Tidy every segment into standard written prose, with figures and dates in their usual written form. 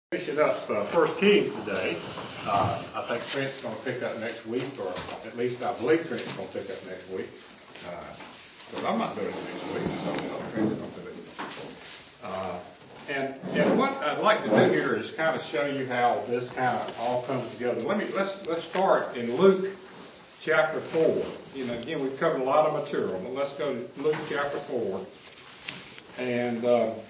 Finishing up 1 Kings today. I think Trent's going to pick up next week, or at least I believe Trent's going to pick up next week. But I'm not doing it next week, so Trent's going to do it. And what I'd like to do here is kind of show you how this kind of all comes together. Let's start in Luke chapter 4. Again, we've covered a lot of material, but let's go to Luke chapter 4. And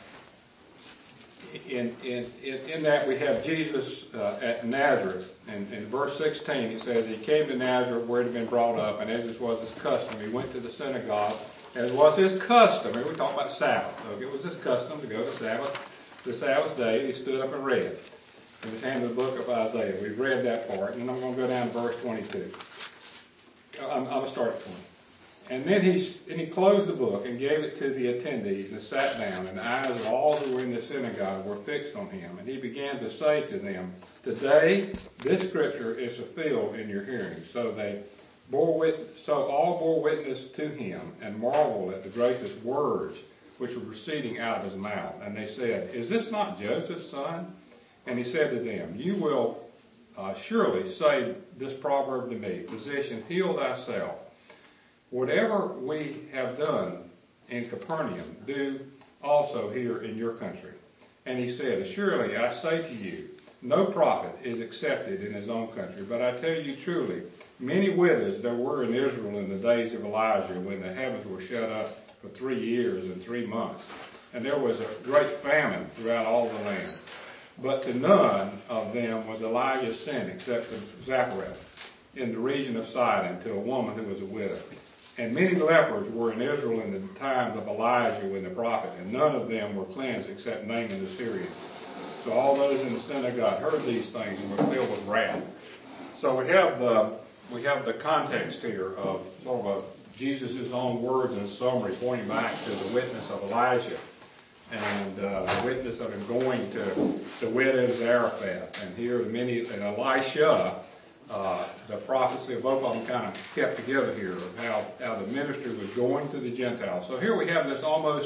in that we have Jesus at Nazareth, and in verse 16 it says he came to Nazareth where he had been brought up, and as it was his custom, he went to the synagogue, as was his custom. Here we're talking about Sabbath. So it was his custom to go to the Sabbath day. He stood up and read. He was handed the book of Isaiah. We've read that part, and I'm going to go down to verse 22. I'm going to start at 20. And then he closed the book and gave it to the attendees and sat down, and the eyes of all who were in the synagogue were fixed on him. And he began to say to them, "Today this scripture is fulfilled in your hearing." So all bore witness to him and marveled at the gracious words which were proceeding out of his mouth. And they said, "Is this not Joseph's son?" And he said to them, "You will surely say this proverb to me, 'Physician, heal thyself. Whatever we have done in Capernaum, do also here in your country." And he said, "Surely I say to you, no prophet is accepted in his own country. But I tell you truly, many widows there were in Israel in the days of Elijah, when the heavens were shut up for 3 years and 3 months. And there was a great famine throughout all the land. But to none of them was Elijah sent except to Zarephath in the region of Sidon, to a woman who was a widow. And many lepers were in Israel in the times of Elijah when the prophet, and none of them were cleansed except Naaman the Syrian." So all those in the synagogue heard these things and were filled with wrath. So we have the context here of sort of Jesus' own words in summary, pointing back to the witness of Elijah and the witness of him going to the widow of Zarephath. And here and Elisha. The prophecy of both of them kind of kept together here of how the ministry was going to the Gentiles. So here we have this almost,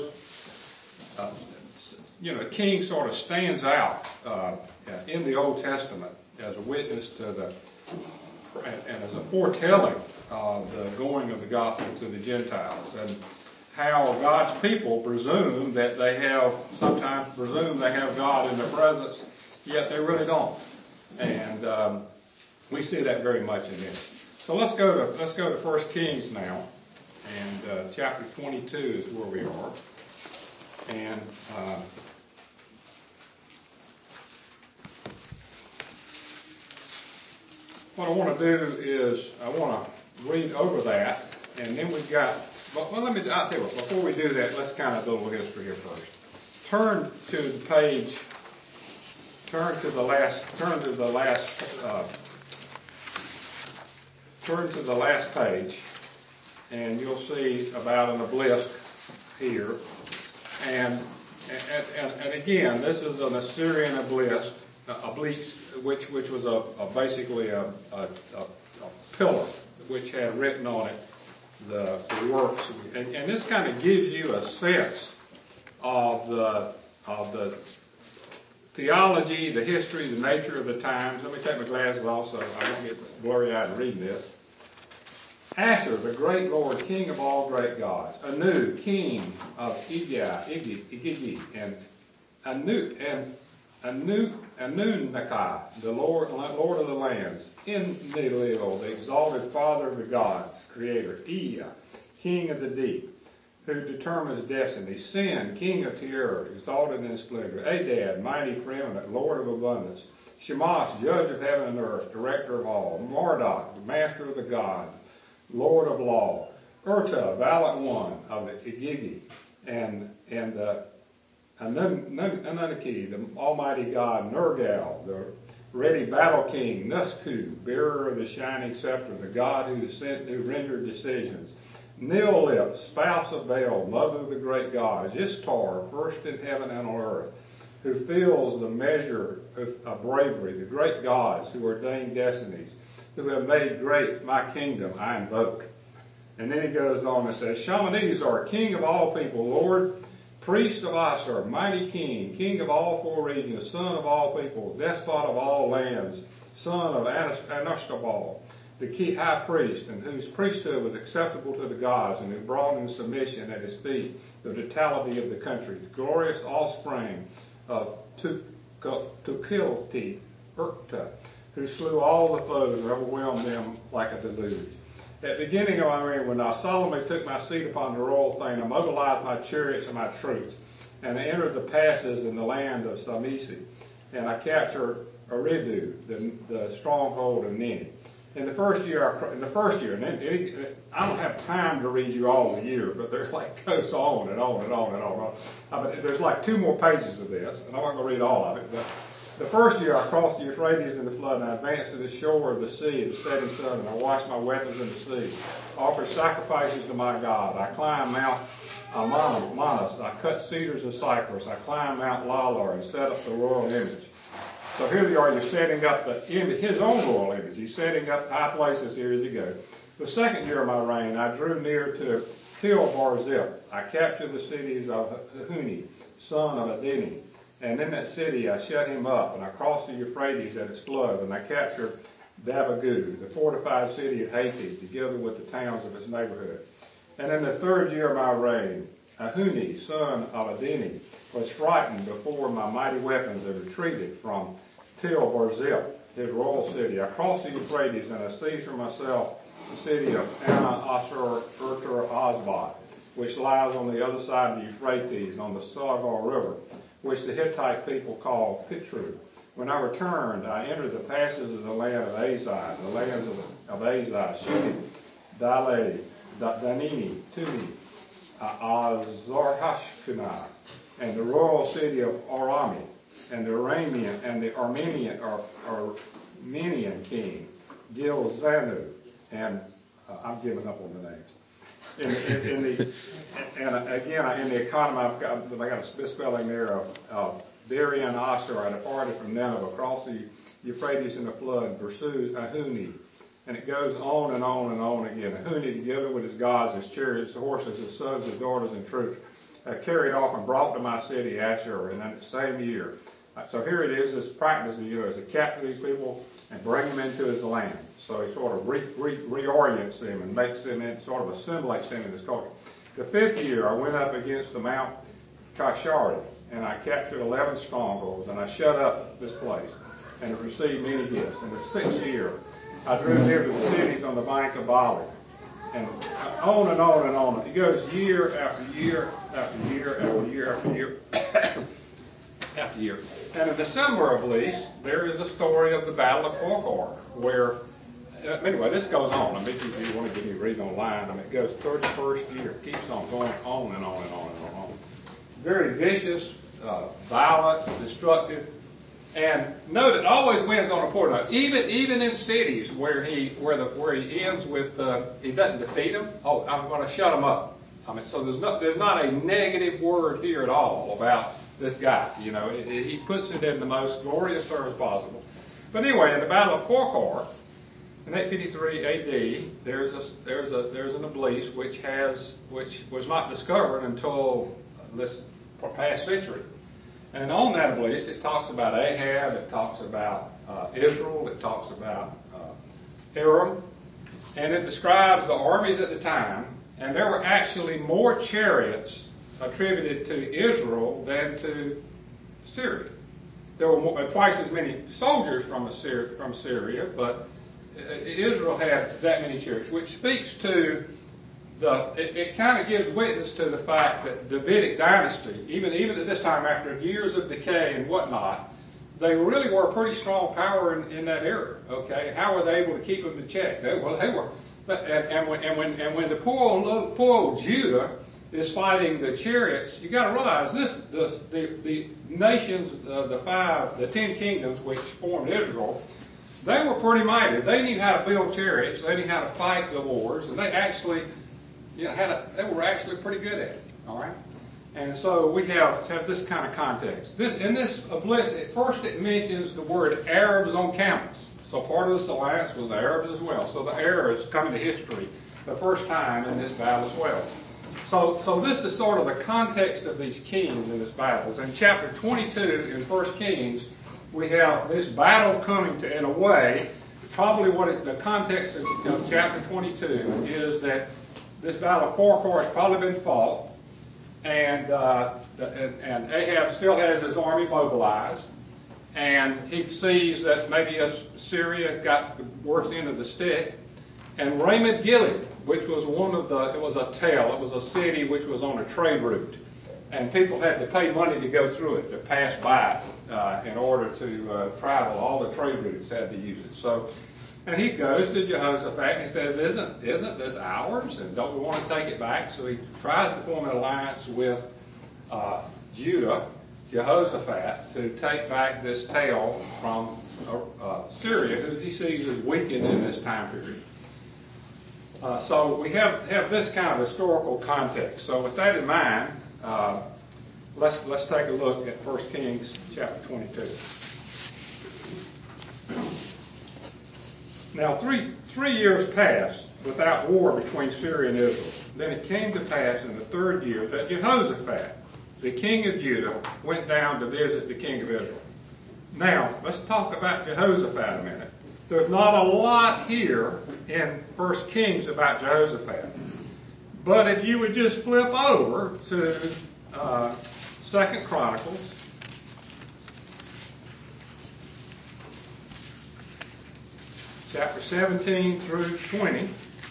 a king sort of stands out in the Old Testament as a witness to and as a foretelling of the going of the gospel to the Gentiles, and how God's people sometimes presume they have God in their presence, yet they really don't. And we see that very much in this. So let's go to 1 Kings now, and chapter 22 is where we are. And what I want to do is I want to read over that, and then we've got. I'll tell you what. Before we do that, let's kind of do a little history here first. Turn to the page. Turn to the last page, and you'll see about an obelisk here. And again, this is an Assyrian obelisk, which was basically a pillar which had written on it the works. And this kind of gives you a sense of the theology, the history, the nature of the times. Let me take my glasses off so I don't get blurry-eyed reading this. Asher, the great Lord, King of all great gods. Anu, King of Igigi, and Anunnaki, the Lord of the lands. Enlil, the exalted Father of the gods, Creator. Ea, King of the deep, who determines destiny. Sin, King of terror, exalted in splendor. Adad, mighty preeminent, Lord of abundance. Shamash, Judge of heaven and earth, Director of all. Marduk, the Master of the gods, Lord of law. Urta, valiant one of the Igigi, and Anunnaki, the Almighty God. Nergal, the ready battle king. Nusku, bearer of the shining scepter, the God who rendered decisions. Nil-lip, spouse of Baal, mother of the great gods. Ishtar, first in heaven and on earth, who fills the measure of bravery. The great gods who ordain destinies, who have made great my kingdom, I invoke. And then he goes on and says, Shalmaneser, king of all people, Lord, priest of Assur, mighty king, king of all four regions, son of all people, despot of all lands, son of Anashtabal, the high priest, and whose priesthood was acceptable to the gods, and who brought in submission at his feet the totality of the countries, glorious offspring of Tukilti, Urta, who slew all the foes and overwhelmed them like a deluge. At the beginning of my reign, when I solemnly took my seat upon the royal throne, I mobilized my chariots and my troops, and I entered the passes in the land of Samisi, and I captured Eridu, the stronghold of Nini. In the first year, and I don't have time to read you all the year, but there like goes on and on and on and on. But there's like 2 more pages of this, and I'm not going to read all of it. But the first year, I crossed the Euphrates in the flood, and I advanced to the shore of the sea, the setting sun, and I washed my weapons in the sea, offered sacrifices to my God. I climbed Mount Manas, I cut cedars and cypress, I climbed Mount Lalar and set up the royal image. So here we are, you're setting up his own royal image. He's setting up high places here as he goes. The second year of my reign, I drew near to Tel-Barzil. I captured the cities of Huni, son of Adini. And in that city I shut him up, and I crossed the Euphrates at its flood, and I captured Dabagu, the fortified city of Haiti, together with the towns of its neighborhood. And in the third year of my reign, Ahuni, son of Adini, was frightened before my mighty weapons and retreated from Tel-Barzil, his royal city. I crossed the Euphrates, and I seized for myself the city of Anna-Ashur-Azbat, which lies on the other side of the Euphrates, on the Sagar River, which the Hittite people call Pitru. When I returned, I entered the passes of the land of Azai, the lands of Azai, Shuni, Dalei, Danini, Tuni, Azarhashkunah, and the royal city of Arami, and the Armenian king, Gilzanu, and I'm giving up on the names. In the economy, I got a misspelling there of Darian Asher. I departed from Nineveh, across the Euphrates in the flood, pursued Ahuni. And it goes on and on and on again. Ahuni, together with his gods, his chariots, his horses, his sons, his daughters, and troops, carried off and brought to my city Ashur, and in the same year. So here it is, this practice, is to capture these people and bring them into his land. So he sort of reorients them and makes them sort of assimilates them in his culture. The 5th year, I went up against the Mount Kashari, and I captured 11 strongholds, and I shut up this place, and it received many gifts. In the 6th year, I drew near to the cities on the bank of Bali, and on and on and on. It goes year after year after year after year after year after year. And in December of least, there is a story of the Battle of Qorqor, where, anyway, this goes on. If you want to give me a read online, it goes 31st year. It keeps on going on and on and on and on. Very vicious, violent, destructive. And note, it always wins on a point. Now, even in cities where he ends with he doesn't defeat them. Oh, I'm going to shut them up. So there's not a negative word here at all about this guy. He puts it in the most glorious terms possible. But anyway, in the Battle of Qorqor, in 853 A.D., there's an obelisk which was not discovered until this past century. And on that obelisk, it talks about Ahab, it talks about Israel, it talks about Aram, and it describes the armies at the time. And there were actually more chariots attributed to Israel than to Syria. There were twice as many soldiers from Syria, but Israel had that many chariots, which speaks to it kind of gives witness to the fact that the Davidic dynasty, even at this time, after years of decay and whatnot, they really were a pretty strong power in that area. Okay, how were they able to keep them in check? They were, and when the poor old Judah is fighting the chariots, you got to realize the nations, the 10 kingdoms which formed Israel, they were pretty mighty. They knew how to build chariots. They knew how to fight the wars, and they actually. They were actually pretty good at it. All right, and so we have this kind of context. In this obelisk, first it mentions the word Arabs on camels. So part of this alliance was the Arabs as well. So the Arabs come into history the first time in this battle as well. So this is sort of the context of these kings in this battle. In chapter 22 in 1 Kings, we have this battle coming to, in a way, probably what is the context of chapter 22 is that this battle of Chorakor has probably been fought, and Ahab still has his army mobilized, and he sees that maybe Syria got the worst end of the stick, and Ramoth Gilead, which was it was a city which was on a trade route, and people had to pay money to go through it, to pass by in order to travel. All the trade routes had to use it. So, and he goes to Jehoshaphat and he says, isn't this ours? And don't we want to take it back? So he tries to form an alliance with Judah, Jehoshaphat, to take back this tale from Syria, who he sees as weakened in this time period. So we have this kind of historical context. So with that in mind, let's take a look at 1 Kings chapter 22. Now, three years passed without war between Syria and Israel. Then it came to pass in the third year that Jehoshaphat, the king of Judah, went down to visit the king of Israel. Now, let's talk about Jehoshaphat a minute. There's not a lot here in 1 Kings about Jehoshaphat. But if you would just flip over to 2 Chronicles, chapter 17 through 20,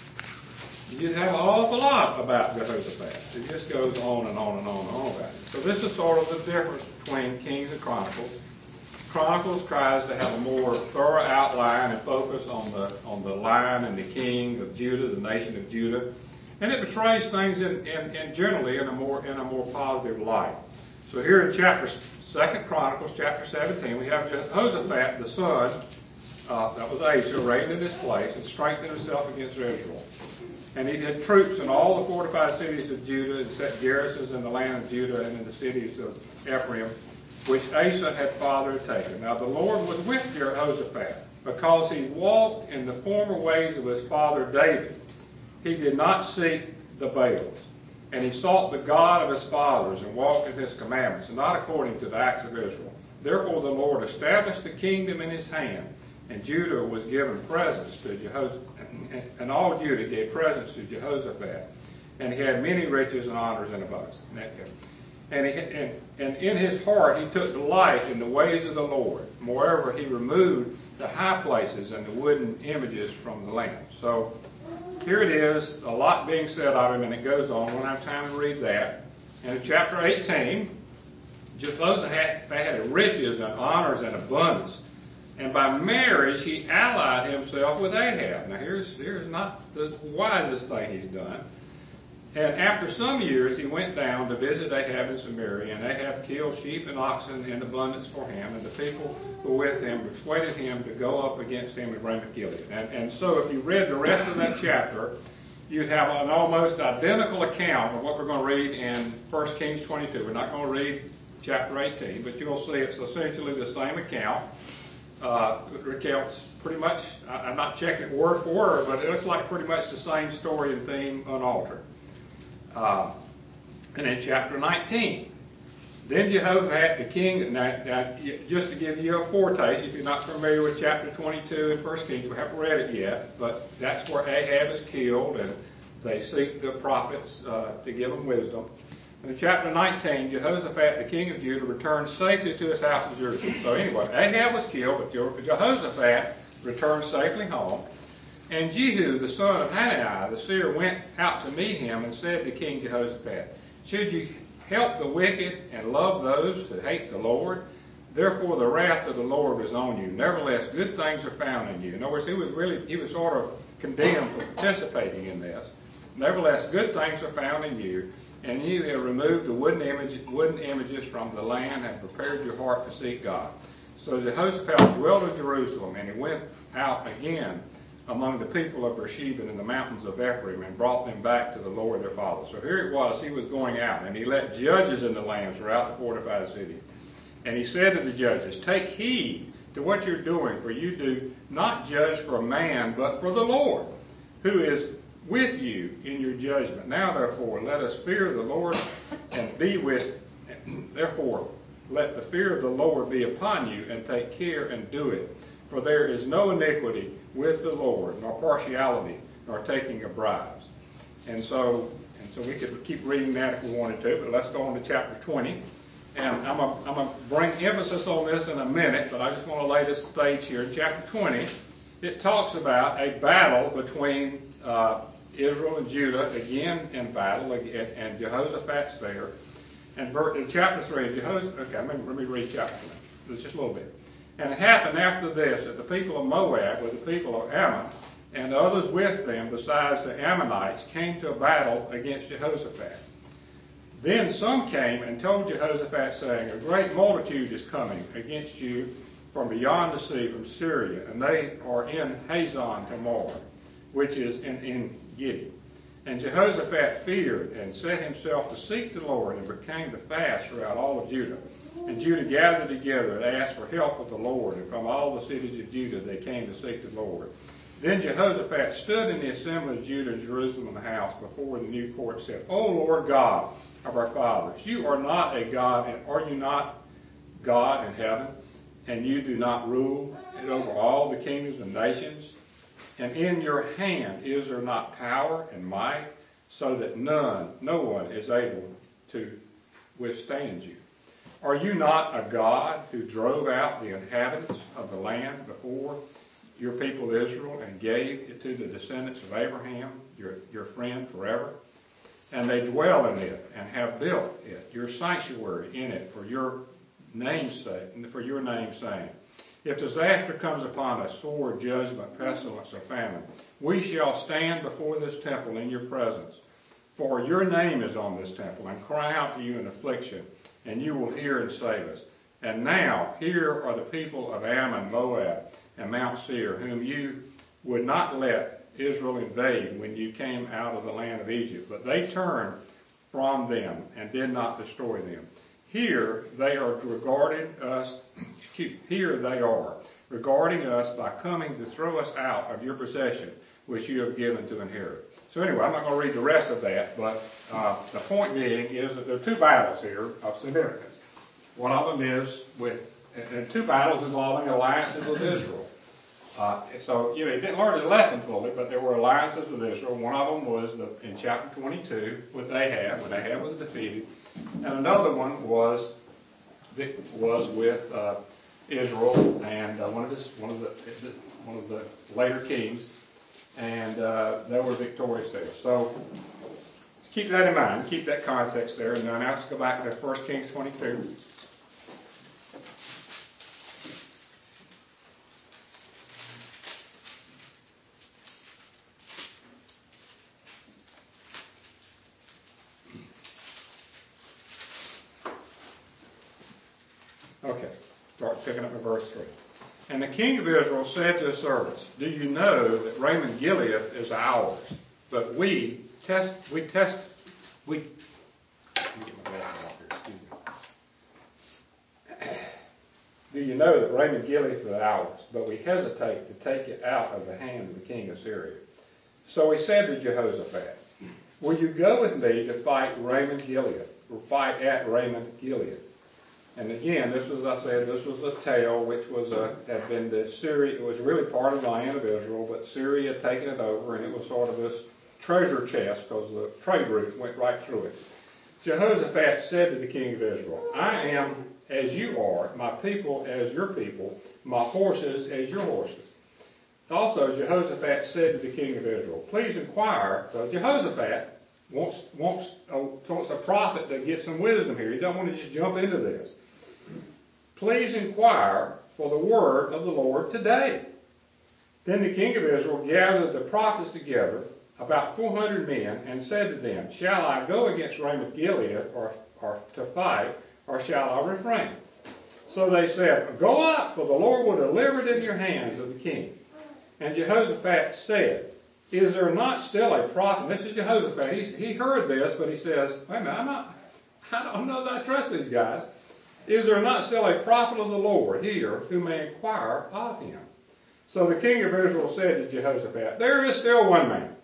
you have an awful lot about Jehoshaphat. It just goes on and on and on and on about it. So this is sort of the difference between Kings and Chronicles. Chronicles tries to have a more thorough outline and focus on the line and the king of Judah, the nation of Judah, and it portrays things in generally in a more positive light. So here in 2 Chronicles chapter 17, we have Jehoshaphat, the son, that was Asa, reigned in his place and strengthened himself against Israel. And he had troops in all the fortified cities of Judah and set garrisons in the land of Judah and in the cities of Ephraim, which Asa had fathered taken. Now the Lord was with Jehoshaphat, because he walked in the former ways of his father David. He did not seek the Baals, and he sought the God of his fathers and walked in his commandments, and not according to the acts of Israel. Therefore the Lord established the kingdom in his hand, and Judah was given presents to Jehoshaphat, and all Judah gave presents to Jehoshaphat, and he had many riches and honors and abundance. And in his heart he took delight in the ways of the Lord. Moreover, he removed the high places and the wooden images from the land. So here it is, a lot being said of him, and it goes on. We don't have time to read that. And in chapter 18, Jehoshaphat had riches and honors and abundance. And by marriage he allied himself with Ahab. Now here's not the wisest thing he's done. And after some years he went down to visit Ahab in Samaria, and Ahab killed sheep and oxen in abundance for him, and the people who were with him persuaded him to go up against him at Ramoth Gilead. And so if you read the rest of that chapter, you have an almost identical account of what we're going to read in 1 Kings 22. We're not going to read chapter 18, but you'll see it's essentially the same account. It recounts pretty much, I'm not checking it word for word, but it looks like pretty much the same story and theme unaltered. And in chapter 19, then Jehoshaphat the king, now just to give you a foretaste, if you're not familiar with chapter 22 in 1 Kings, we haven't read it yet, but that's where Ahab is killed, and they seek the prophets to give them wisdom. And in chapter 19, Jehoshaphat the king of Judah returned safely to his house in Jerusalem. So anyway, Ahab was killed, but Jehoshaphat returned safely home. And Jehu, the son of Hanani, the seer, went out to meet him and said to King Jehoshaphat, "Should you help the wicked and love those who hate the Lord? Therefore the wrath of the Lord is on you. Nevertheless, good things are found in you." In other words, he was sort of condemned for participating in this. "Nevertheless, good things are found in you, and you have removed the wooden images from the land and prepared your heart to seek God." So Jehoshaphat dwelt in Jerusalem, and he went out again among the people of Beersheba in the mountains of Ephraim, and brought them back to the Lord their father. So here it was, he was going out, and he let judges in the land throughout the fortified city. And he said to the judges, "Take heed to what you're doing, for you do not judge for man, but for the Lord, who is with you in your judgment. Now therefore let us fear the Lord and be with, therefore let the fear of the Lord be upon you, and take care and do it. For there is no iniquity with the Lord, nor partiality, nor taking of bribes. And so we could keep reading that if we wanted to, but let's go on to chapter 20. And I'm going to bring emphasis on this in a minute, but I just want to lay this stage here. In chapter 20, it talks about a battle between Israel and Judah, again in battle, and Jehoshaphat's there. And in chapter 3, let me read chapter 20. Just a little bit. And it happened after this that the people of Moab, with the people of Ammon, and others with them, besides the Ammonites, came to a battle against Jehoshaphat. Then some came and told Jehoshaphat, saying, a great multitude is coming against you from beyond the sea, from Syria, and they are in Hazon Tamar, which is in Gedi. And Jehoshaphat feared and set himself to seek the Lord, and became to fast throughout all of Judah. And Judah gathered together and asked for help of the Lord, and from all the cities of Judah they came to seek the Lord. Then Jehoshaphat stood in the assembly of Judah and Jerusalem in the house before the new court, and said, O Lord God of our fathers, you are not a God, and are you not God in heaven? And you do not rule over all the kingdoms and nations? And in your hand is there not power and might, so that no one is able to withstand you? Are you not a God who drove out the inhabitants of the land before your people Israel, and gave it to the descendants of Abraham, your friend, forever? And they dwell in it, and have built it, your sanctuary in it, for your name's sake, If disaster comes upon us, sword, judgment, pestilence, or famine, we shall stand before this temple in your presence. For your name is on this temple, and cry out to you in affliction, and you will hear and save us. And now, here are the people of Ammon, Moab, and Mount Seir, whom you would not let Israel invade when you came out of the land of Egypt. But they turned from them and did not destroy them. Here they are regarding us by coming to throw us out of your possession, which you have given to inherit. So anyway, I'm not going to read the rest of that, but the point being is that there are two battles here of significance. One of them is and two battles involving alliances with Israel. So, he didn't learn his lesson fully, but there were alliances with Israel. One of them was in chapter 22 with Ahab, when Ahab was defeated. And another one was with Israel and one of the later kings, and they were victorious there. So keep that in mind, keep that context there. And now let's go back to 1 Kings 22. Okay, start picking up at verse 3. And the king of Israel said to his servants, do you know that Ramoth Gilead is ours? But let me get my glasses off here, excuse me. Do you know that Ramoth Gilead is ours? But we hesitate to take it out of the hand of the king of Syria. So he said to Jehoshaphat, will you go with me to fight Ramoth Gilead, or fight at Ramoth Gilead? And again, this was a tale which had been to Syria. It was really part of the land of Israel, but Syria had taken it over, and it was sort of this treasure chest because the trade route went right through it. Jehoshaphat said to the king of Israel, I am as you are, my people as your people, my horses as your horses. Also, Jehoshaphat said to the king of Israel, please inquire. So Jehoshaphat wants a prophet to get some wisdom here. He doesn't want to just jump into this. Please inquire for the word of the Lord today. Then the king of Israel gathered the prophets together, about 400 men, and said to them, shall I go against Ramoth Gilead or to fight, or shall I refrain? So they said, go up, for the Lord will deliver it in your hands of the king. And Jehoshaphat said, is there not still a prophet? This is Jehoshaphat. He heard this, but he says, wait a minute, I don't know that I trust these guys. Is there not still a prophet of the Lord here who may inquire of him? So the king of Israel said to Jehoshaphat, there is still one man,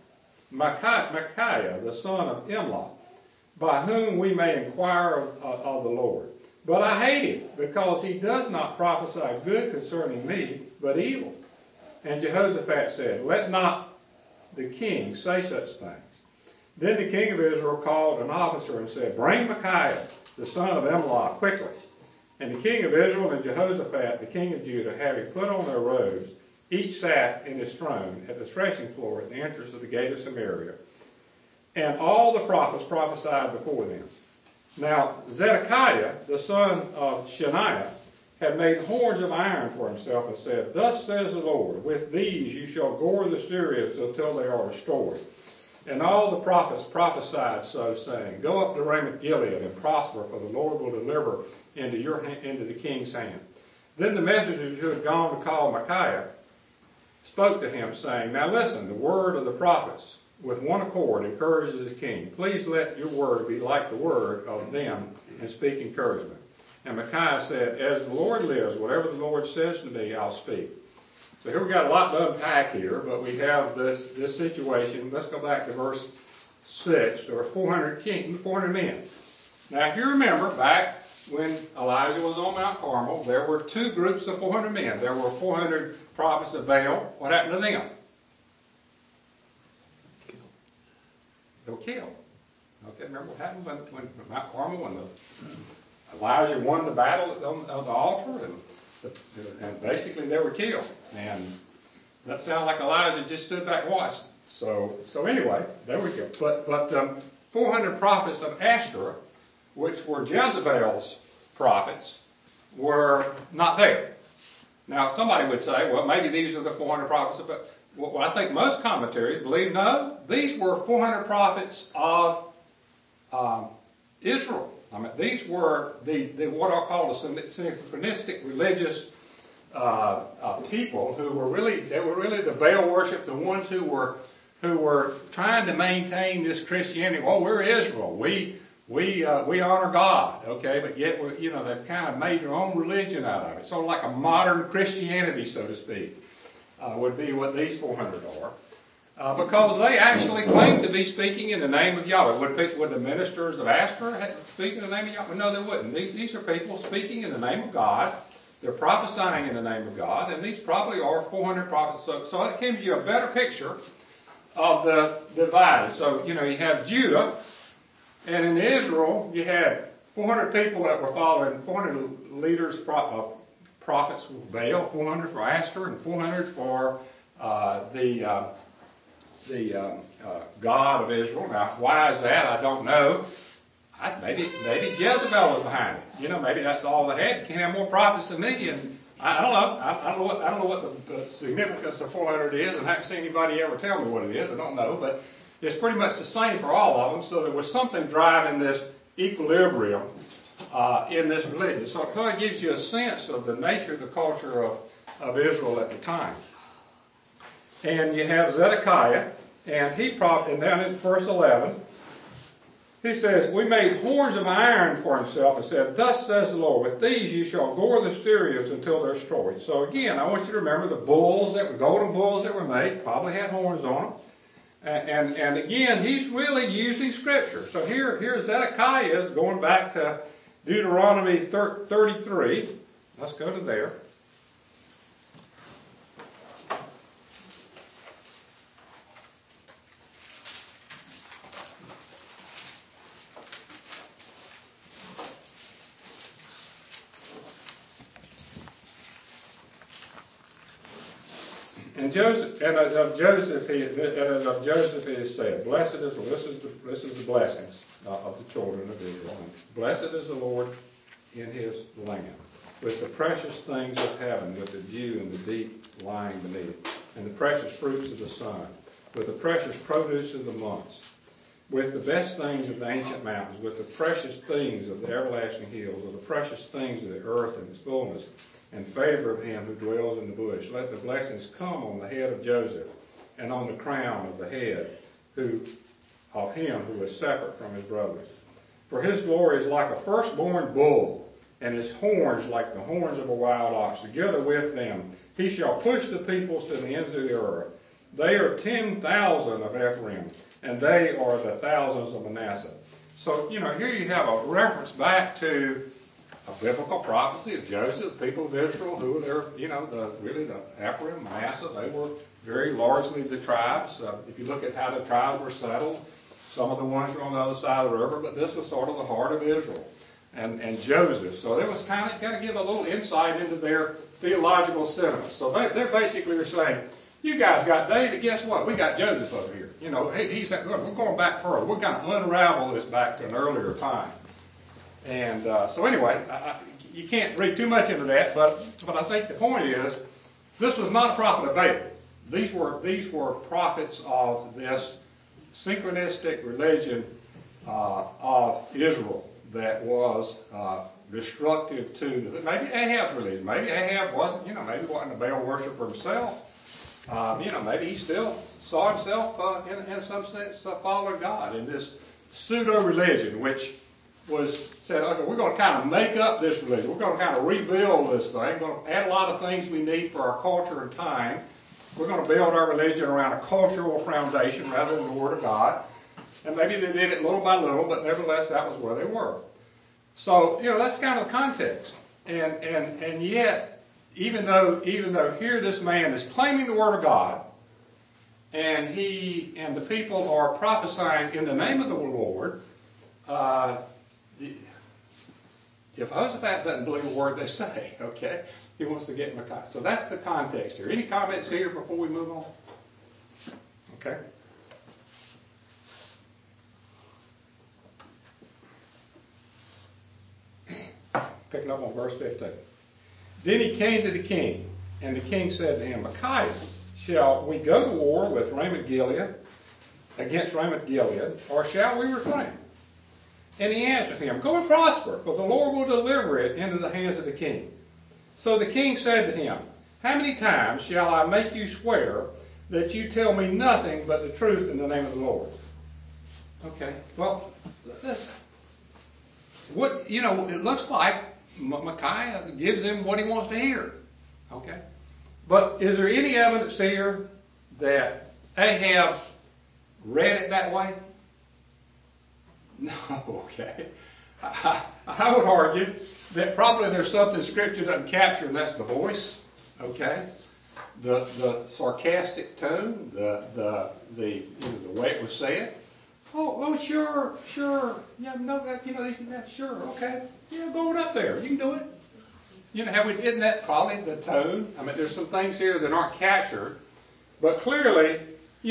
Micaiah, the son of Imlah, by whom we may inquire of the Lord. But I hate him, because he does not prophesy good concerning me, but evil. And Jehoshaphat said, let not the king say such things. Then the king of Israel called an officer and said, bring Micaiah, the son of Imlah, quickly. And the king of Israel and Jehoshaphat, the king of Judah, having put on their robes, each sat in his throne at the threshing floor at the entrance of the gate of Samaria. And all the prophets prophesied before them. Now Zedekiah, the son of Shaniah, had made horns of iron for himself and said, thus says the Lord, with these you shall gore the Syrians until they are destroyed. And all the prophets prophesied so, saying, go up to Ramoth Gilead and prosper, for the Lord will deliver into the king's hand. Then the messengers who had gone to call Micaiah spoke to him, saying, now listen, the word of the prophets with one accord encourages the king. Please let your word be like the word of them and speak encouragement. And Micaiah said, as the Lord lives, whatever the Lord says to me, I'll speak. So here we got a lot to unpack here, but we have this situation. Let's go back to verse 6. There were 400 men. Now, if you remember, back when Elijah was on Mount Carmel, there were two groups of 400 men. There were 400 prophets of Baal. What happened to them? They were killed. Okay, remember what happened when Mount Carmel, when Elijah won the battle on the altar, and basically they were killed. And that sounds like Elijah just stood back and watched. So anyway, there we go. But 400 prophets of Ashtoreth, which were Jezebel's prophets, were not there. Now somebody would say, well, maybe these are the 400 prophets. But well, I think most commentaries believe no, these were 400 prophets of Israel. I mean, these were the what I call the synchronistic religious people who were really the Baal worship, the ones who were trying to maintain this Christianity. Well, we're Israel. We honor God, okay, but yet they've kind of made their own religion out of it. Sort of like a modern Christianity, so to speak, would be what these 400 are. Because they actually claim to be speaking in the name of Yahweh. Would the ministers of Ashtoreth speak in the name of Yahweh? No, they wouldn't. These are people speaking in the name of God. They're prophesying in the name of God, and these probably are 400 prophets. So that gives you a better picture of the divided. So, you have Judah, and in Israel, you had 400 people that were following, 400 leaders, prophets for Baal, 400 for Ashtoreth, and 400 for the God of Israel. Now, why is that? I don't know. Maybe Jezebel was behind it. Maybe that's all they had. You can't have more prophets than me. And I don't know. I don't know what the significance of 400 is, and I haven't seen anybody ever tell me what it is. I don't know, but it's pretty much the same for all of them. So there was something driving this equilibrium in this religion. So it kind of gives you a sense of the nature of the culture of Israel at the time. And you have Zedekiah, and down in verse 11, he says, we made horns of iron for himself and said, thus says the Lord, with these you shall gore the Syrians until they're destroyed. So again, I want you to remember the golden bulls that were made probably had horns on them. And again, he's really using Scripture. So here Zedekiah is going back to Deuteronomy 33. Let's go to there. And of Joseph it is said, blessed is this is the blessings of the children of Israel. And blessed is the Lord in his land, with the precious things of heaven, with the dew and the deep lying beneath, and the precious fruits of the sun, with the precious produce of the months, with the best things of the ancient mountains, with the precious things of the everlasting hills, with the precious things of the earth and its fullness, and favor of him who dwells in the bush. Let the blessings come on the head of Joseph, and on the crown of the head of him who is separate from his brothers. For his glory is like a firstborn bull, and his horns like the horns of a wild ox. Together with them he shall push the peoples to the ends of the earth. They are 10,000 of Ephraim, and they are the thousands of Manasseh. So, here you have a reference back to a biblical prophecy of Joseph, the people of Israel, who were there, the Ephraim, Manasseh. They were very largely the tribes. If you look at how the tribes were settled, some of the ones were on the other side of the river, but this was sort of the heart of Israel and Joseph. So it was kind of give a little insight into their theological sentiments. So they're basically saying, you guys got David, guess what? We got Joseph over here. He said, we're going back further. We're going to unravel this back to an earlier time. And so anyway, you can't read too much into that, but I think the point is, this was not a prophet of Baal. These were prophets of this synchronistic religion of Israel that was destructive to maybe Ahab's religion. Maybe Ahab wasn't, maybe wasn't a Baal worshiper himself. Maybe he still saw himself in some sense following God in this pseudo-religion, which was said, okay, we're going to kind of make up this religion. We're going to kind of rebuild this thing. We're going to add a lot of things we need for our culture and time. We're going to build our religion around a cultural foundation rather than the Word of God. And maybe they did it little by little, but nevertheless, that was where they were. So, that's kind of the context. And yet, even though here this man is claiming the Word of God, and he and the people are prophesying in the name of the Lord, Jehoshaphat doesn't believe a word they say, okay? He wants to get Micaiah. So that's the context here. Any comments here before we move on? Okay. Picking up on verse 15. Then he came to the king, and the king said to him, Micaiah, shall we go to war with against Ramoth Gilead, or shall we refrain? And he answered him, go and prosper, for the Lord will deliver it into the hands of the king. So the king said to him, how many times shall I make you swear that you tell me nothing but the truth in the name of the Lord? Okay, well, it looks like Micaiah gives him what he wants to hear. Okay, but is there any evidence here that Ahab read it that way? No, okay. I would argue that probably there's something Scripture doesn't capture, and that's the voice, okay? The sarcastic tone, the way it was said. Oh, sure, yeah, no, that, sure, okay, yeah, go on up there, you can do it. Isn't that probably the tone? I mean, there's some things here that aren't captured, but clearly.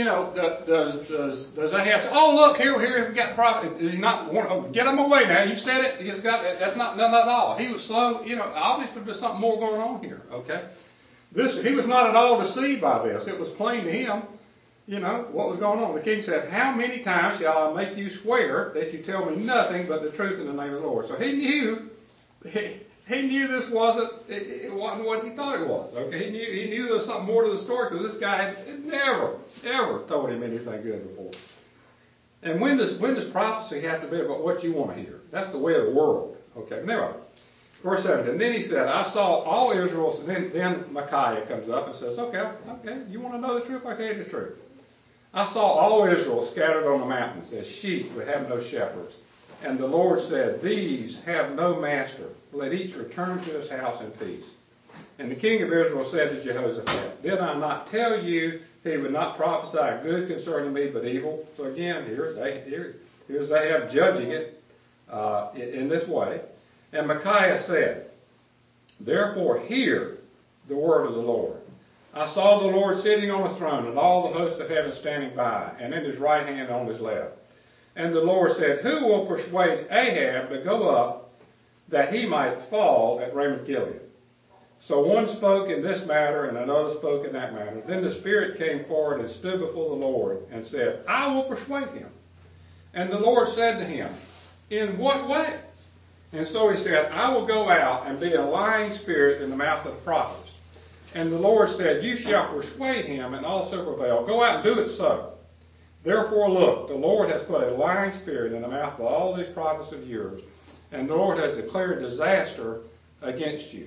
Does Ahab say, oh, look, here, we got the prophet. Does he not want to get him away now? You said it. That's not at all. He was slow. Obviously there's something more going on here. Okay. He was not at all deceived by this. It was plain to him, what was going on. The king said, how many times shall I make you swear that you tell me nothing but the truth in the name of the Lord? So he knew this wasn't what he thought it was. Okay, he knew there was something more to the story, because this guy had never, ever told him anything good before. And when does prophecy have to be about what you want to hear? That's the way of the world. Okay, anyway, verse 17. Then he said, I saw all Israel. And then Micaiah comes up and says, okay, you want to know the truth? I tell you the truth. I saw all Israel scattered on the mountains as sheep that have no shepherds. And the Lord said, these have no master. Let each return to his house in peace. And the king of Israel said to Jehoshaphat, did I not tell you he would not prophesy good concerning me, but evil? So again, here's Ahab judging it in this way. And Micaiah said, therefore hear the word of the Lord. I saw the Lord sitting on a throne, and all the hosts of heaven standing by, and in his right hand on his left. And the Lord said, who will persuade Ahab to go up that he might fall at Ramoth Gilead? So one spoke in this matter and another spoke in that matter. Then the Spirit came forward and stood before the Lord and said, I will persuade him. And the Lord said to him, in what way? And so he said, I will go out and be a lying spirit in the mouth of the prophets. And the Lord said, you shall persuade him and also prevail. Go out and do it so. Therefore, look, the Lord has put a lying spirit in the mouth of all these prophets of yours, and the Lord has declared disaster against you.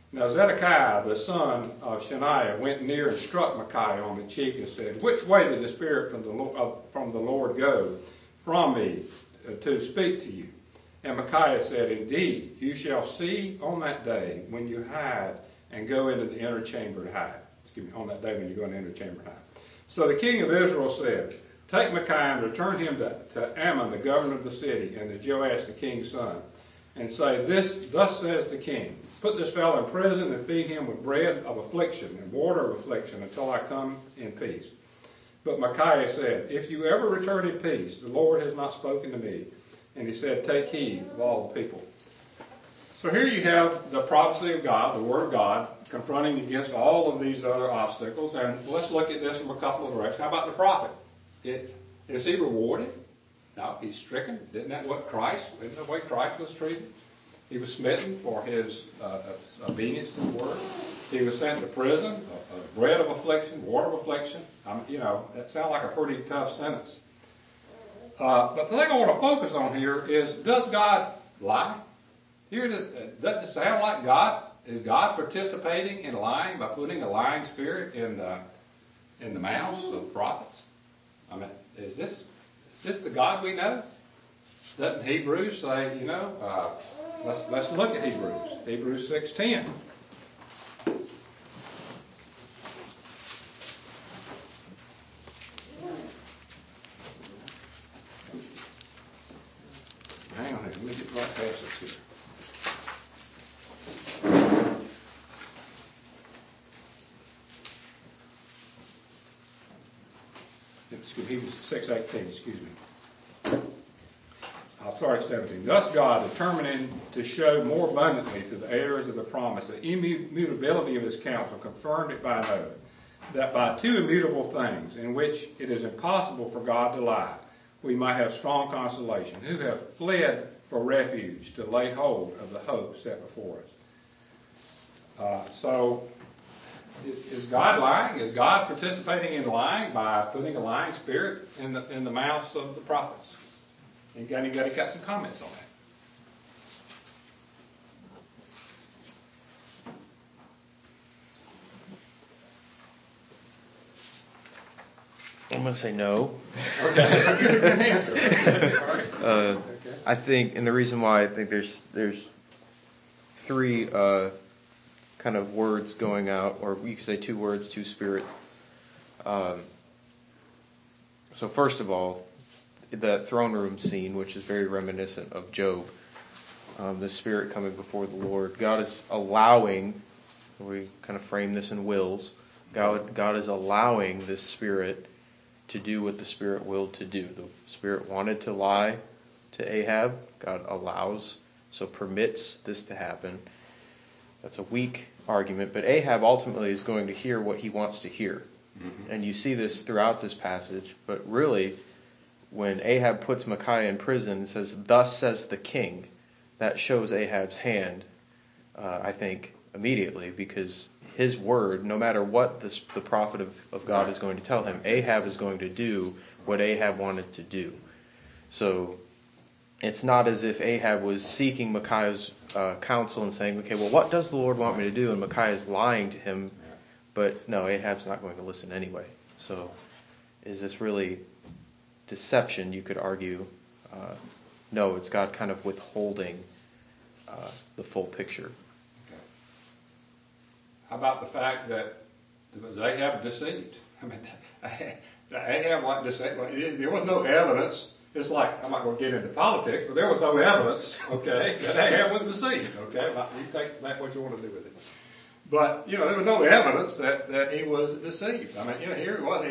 Now Zedekiah, the son of Shemaiah, went near and struck Micaiah on the cheek and said, "Which way did the Spirit from the Lord go from me to speak to you?" And Micaiah said, "Indeed, you shall see on that day when you hide and go into the inner chamber to hide." On that day when you go into the inner chamber to hide. So the king of Israel said, "Take Micaiah and return him to Ammon, the governor of the city, and to Joash, the king's son, and say, thus says the king, put this fellow in prison and feed him with bread of affliction and water of affliction until I come in peace." But Micaiah said, "If you ever return in peace, the Lord has not spoken to me." And he said, "Take heed of all the people." So here you have the prophecy of God, the Word of God, confronting against all of these other obstacles. And let's look at this from a couple of directions. How about the prophet? Is he rewarded? No, he's stricken. Isn't that what isn't the way Christ was treated? He was smitten for his obedience to the Word. He was sent to prison, bread of affliction, water of affliction. That sounds like a pretty tough sentence. But the thing I want to focus on here is, does God lie? Here it is. Doesn't it sound like God? Is God participating in lying by putting a lying spirit in the mouths of prophets? I mean, is this the God we know? Doesn't Hebrews say, let's look at Hebrews. Hebrews 6:10. Hang on here. Let me get right past this here. Hebrews 6:18, excuse me. I'll start at 17. Thus God, determining to show more abundantly to the heirs of the promise the immutability of his counsel, confirmed it by an oath, that by two immutable things, in which it is impossible for God to lie, we might have strong consolation, who have fled for refuge to lay hold of the hope set before us. So, is God lying? Is God participating in lying by putting a lying spirit in the mouths of the prophets? Anybody got some comments on that? I'm going to say no. Okay, good answer. Okay. I think, and the reason why I think there's three kind of words going out, or you could say two words, two spirits. So first of all, the throne room scene, which is very reminiscent of Job, the spirit coming before the Lord. God is allowing, we kind of frame this in wills, God is allowing this spirit to do what the spirit willed to do. The spirit wanted to lie to Ahab. God allows, so permits this to happen. That's a weak argument, but Ahab ultimately is going to hear what he wants to hear. Mm-hmm. And you see this throughout this passage, but really, when Ahab puts Micaiah in prison and says, "Thus says the king," that shows Ahab's hand, I think, immediately, because his word, no matter what the prophet of God is going to tell him, Ahab is going to do what Ahab wanted to do. So it's not as if Ahab was seeking Micaiah's counsel and saying, "Okay, well, what does the Lord want me to do?" And Micaiah is lying to him. But no, Ahab's not going to listen anyway. So is this really deception, you could argue? No, it's God kind of withholding the full picture. Okay. How about the fact that was Ahab deceived? I mean, Ahab wasn't deceived. There was no evidence. It's like, I'm not going to get into politics, but there was no evidence, okay, that Ahab was deceived, okay? You take that what you want to do with it. But, there was no evidence that he was deceived. I mean, here he was.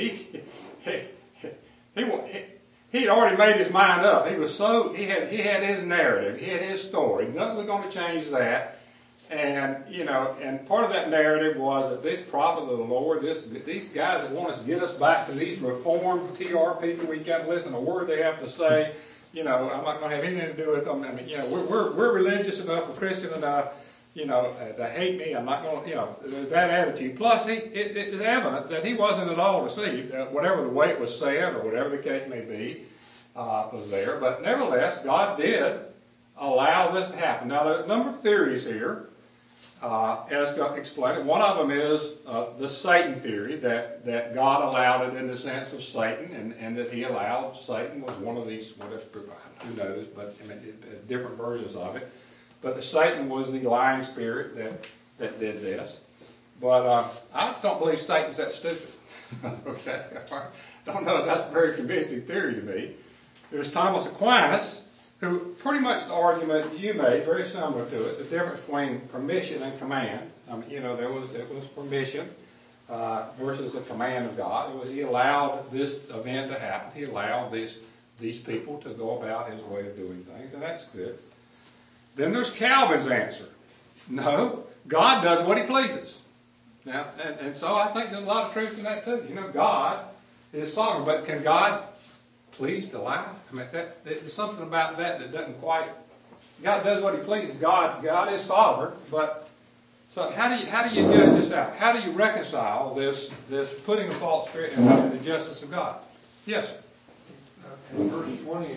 He had already made his mind up. He had his narrative. He had his story. Nothing was going to change that. And, and part of that narrative was that this prophet of the Lord, these guys that want us to get us back to these reformed TR people, we got to listen to a word they have to say. I'm not going to have anything to do with them. I mean, we're religious enough, we're Christian enough, to hate me. I'm not going to, there's that attitude. Plus, it is evident that he wasn't at all deceived. Whatever the weight was said, or whatever the case may be, was there. But nevertheless, God did allow this to happen. Now, there are a number of theories here. as to explain it. One of them is the Satan theory, that God allowed it in the sense of Satan, and that he allowed Satan was one of these, whatever, who knows, but I mean, different versions of it. But the Satan was the lying spirit that did this. But I just don't believe Satan's that stupid. Okay? Don't know if that's a very convincing theory to me. There's Thomas Aquinas, who pretty much the argument you made, very similar to it, the difference between permission and command. It was permission versus a command of God. He allowed this event to happen. He allowed these people to go about his way of doing things, and that's good. Then there's Calvin's answer. No, God does what he pleases. Now, and so I think there's a lot of truth in that too. God is sovereign, but can God please to lie? I mean, there's something about that doesn't quite. God does what he pleases. God is sovereign, but so how do you judge this out? How do you reconcile this putting a false spirit in the justice of God? Yes. In verse 20,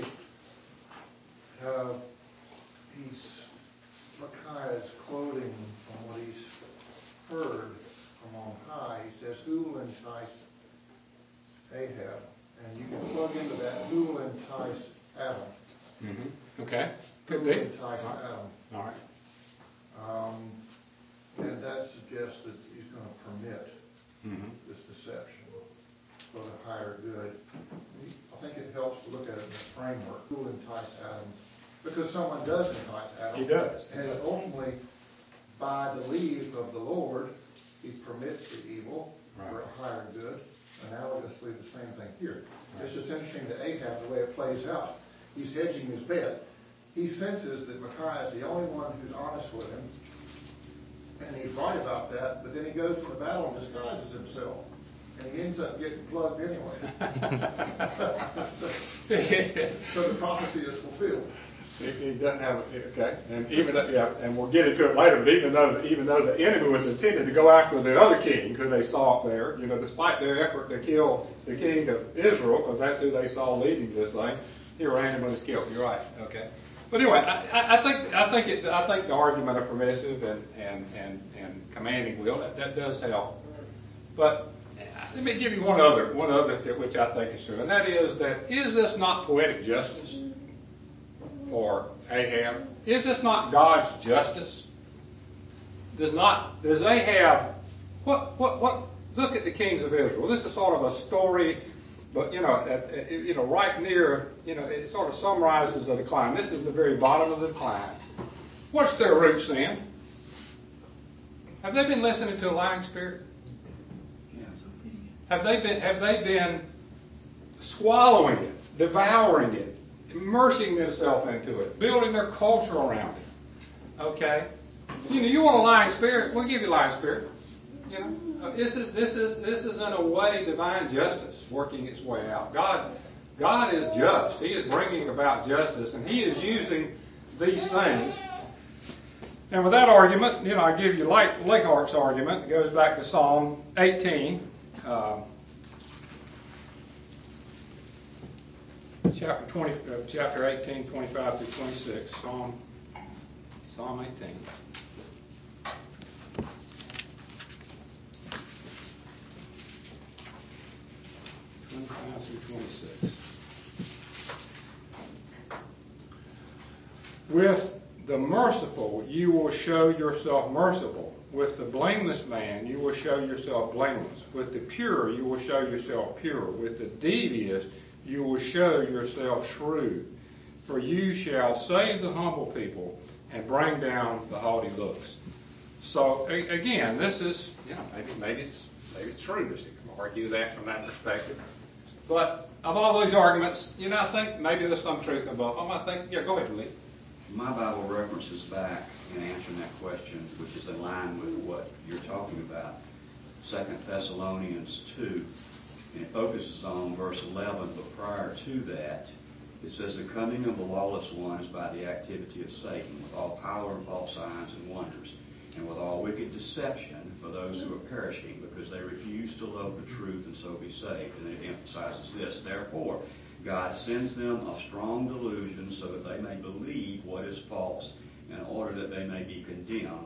Micaiah is quoting from what he's heard from on high. He says, "Who will entice Ahab?" And you can plug into that, "Who will entice Adam?" Mm-hmm. Okay. Who will entice Adam? All right. And that suggests that he's going to permit this deception for the higher good. I think it helps to look at it in this framework. Who will entice Adam? Because someone does entice Adam. He does. And ultimately, by the leave of the Lord, he permits the evil for a higher good. Analogously, the same thing here. Right. It's just interesting that Ahab, the way it plays out, he's hedging his bet. He senses that Micaiah is the only one who's honest with him, and he's right about that, but then he goes to the battle and disguises himself, and he ends up getting plugged anyway. So the prophecy is fulfilled. He doesn't have okay, and and we'll get into it later. But even though the enemy was intended to go after the other king, who they saw up there, despite their effort to kill the king of Israel, because that's who they saw leading this thing, he ran and was killed. You're right. Okay. But anyway, I think the argument of permissive and commanding will that does help. But let me give you one other which I think is true, and that is this not poetic justice for Ahab? Is this not God's justice? Does Ahab what look at the kings of Israel? This is sort of a story, but right near, it sort of summarizes the decline. This is the very bottom of the decline. What's their root sin? Have they been listening to a lying spirit? Have they been swallowing it, devouring it, immersing themselves into it, building their culture around it? Okay, you want a lying spirit? We'll give you a lying spirit. This is in a way divine justice working its way out. God is just. He is bringing about justice, and He is using these things. And with that argument, I give you Lakehart's argument. It goes back to Psalm 18. Chapter 18, 25 through 26, Psalm 18. Through 26. With the merciful, you will show yourself merciful. With the blameless man, you will show yourself blameless. With the pure, you will show yourself pure. With the devious, you will show yourself shrewd. For you shall save the humble people and bring down the haughty looks. So again, this is, maybe it's true. You can argue that from that perspective. But of all those arguments, I think maybe there's some truth in both of them. Go ahead, Lee. My Bible references back in answering that question, which is in line with what you're talking about, 2 Thessalonians 2, and it focuses on verse 11, but prior to that, it says, "The coming of the lawless one is by the activity of Satan, with all power and false signs and wonders, and with all wicked deception for those who are perishing, because they refuse to love the truth and so be saved." And it emphasizes this, "Therefore, God sends them a strong delusion so that they may believe what is false, in order that they may be condemned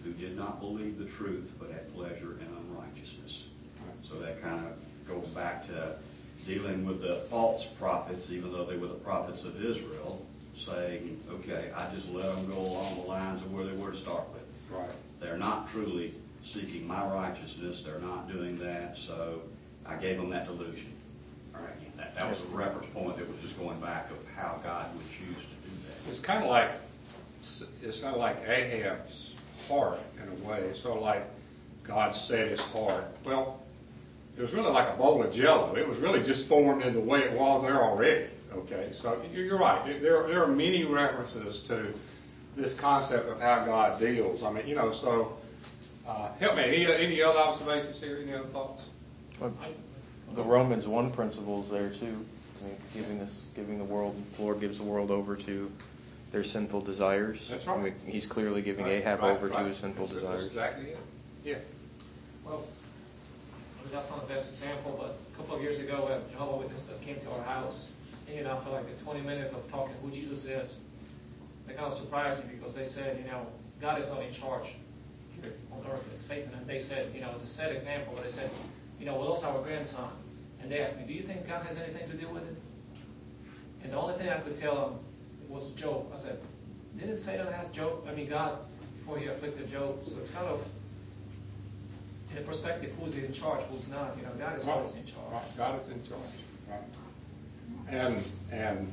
who did not believe the truth but had pleasure in unrighteousness. So that kind of goes back to dealing with the false prophets, even though they were the prophets of Israel, saying, okay, I just let them go along the lines of where they were to start with. Right. They're not truly seeking my righteousness. They're not doing that, so I gave them that delusion. All right. That was a reference point that was just going back of how God would choose to do that. It's kind of like Ahab's heart in a way. It's sort of like God set his heart. Well, it was really like a bowl of Jell-O. It was really just formed in the way it was there already. Okay, so you're right. There are many references to this concept of how God deals. I mean, so help me. Any other observations here? Any other thoughts? Well, the Romans 1 principle is there too. I mean, giving the world, the Lord gives the world over to their sinful desires. That's right. I mean, he's clearly giving Ahab over to his sinful desires. That's exactly it. Yeah. Well, that's not the best example, but a couple of years ago, a Jehovah's Witness that came to our house, and for like the 20 minutes of talking who Jesus is, they kind of surprised me because they said, God is not in charge here on earth, it's Satan. And they said, it's a sad example, but they said, we lost our grandson. And they asked me, do you think God has anything to do with it? And the only thing I could tell them was Job. I said, didn't Satan ask God, before he afflicted Job? So it's kind of, in a perspective, who's in charge, who's not. God is always in charge. Right. God is in charge. Right. And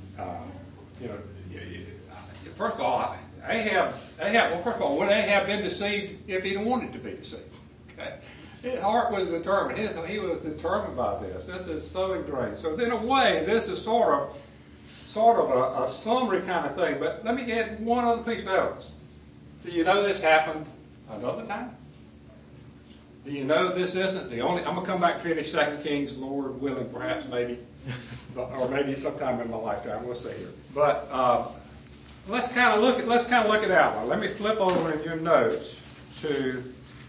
first of all, Ahab, would Ahab been deceived if he'd wanted to be deceived? Okay. His heart was determined. He was determined by this. This is so ingrained. So in a way, this is sort of a summary kind of thing. But let me add one other piece of evidence. Do you know this happened another time? Do you know this isn't the only? I'm going to come back and finish 2 Kings, Lord willing, perhaps, maybe, or maybe sometime in my lifetime. We'll see here. But let's kind of look at that one. Let me flip over in your notes to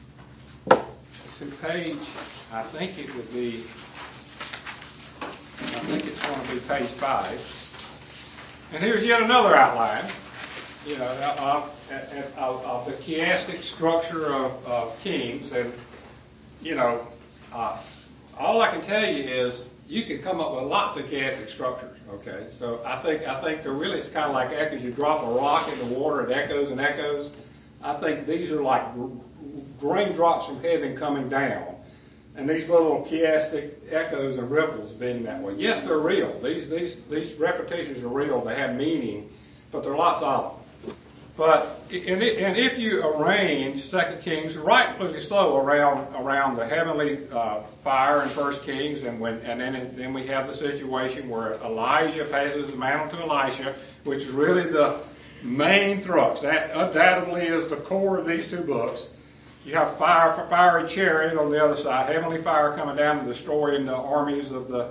page. I think it's going to be page 5. And here's yet another outline, of the chiastic structure of kings. And all I can tell you is you can come up with lots of chiastic structures. Okay, so I think it's kind of like echoes. You drop a rock in the water, it echoes and echoes. I think these are like raindrops from heaven coming down, and these little chiastic echoes and ripples being that way. Yes, they're real. These repetitions are real. They have meaning, but there are lots of them. But and if you arrange 2 Kings rightfully so around the heavenly fire in 1 Kings, and then we have the situation where Elijah passes the mantle to Elisha, which is really the main thrust. That undoubtedly is the core of these two books. You have fiery chariot on the other side, heavenly fire coming down and destroying the armies of the